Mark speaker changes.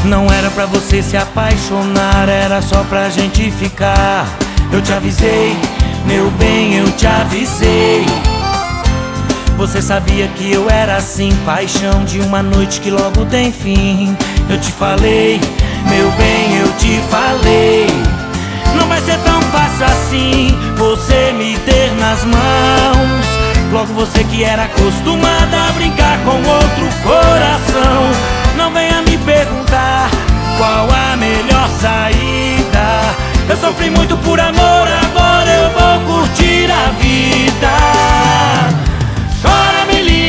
Speaker 1: Não era pra você se apaixonar, era só pra gente ficar. Eu te avisei, meu bem, eu te avisei. Você sabia que eu era assim, paixão de uma noite que logo tem fim. Eu te falei, meu bem, eu te falei. Não vai ser tão fácil assim você me ter nas mãos. Logo você que era acostumada a brincar com outro coração. Não venha me perguntar qual a melhor saída. Eu sofri muito por amor.